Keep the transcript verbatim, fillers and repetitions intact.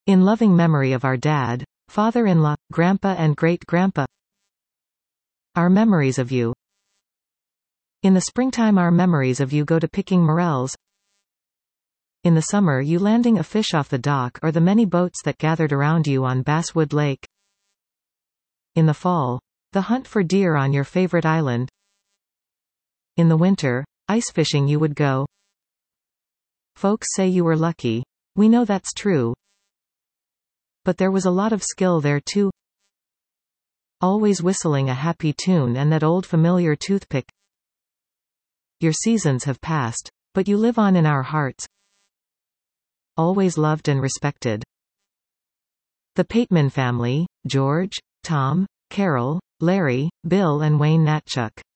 In loving memory of our dad, father-in-law, grandpa and great-grandpa. Our memories of you. In the springtime our memories of you go to picking morels. In the summer you landing a fish off the dock or the many boats that gathered around you on Basswood Lake. In the fall, the hunt for deer on your favorite island. In the winter, ice fishing you would go. Folks say you were lucky. We know that's true. But there was a lot of skill there too. Always whistling a happy tune and that old familiar toothpick. Your seasons have passed, but you live on in our hearts. Always loved and respected. The Pateman family, George, Tom, Carol, Larry, Bill and Wayne Natchuk.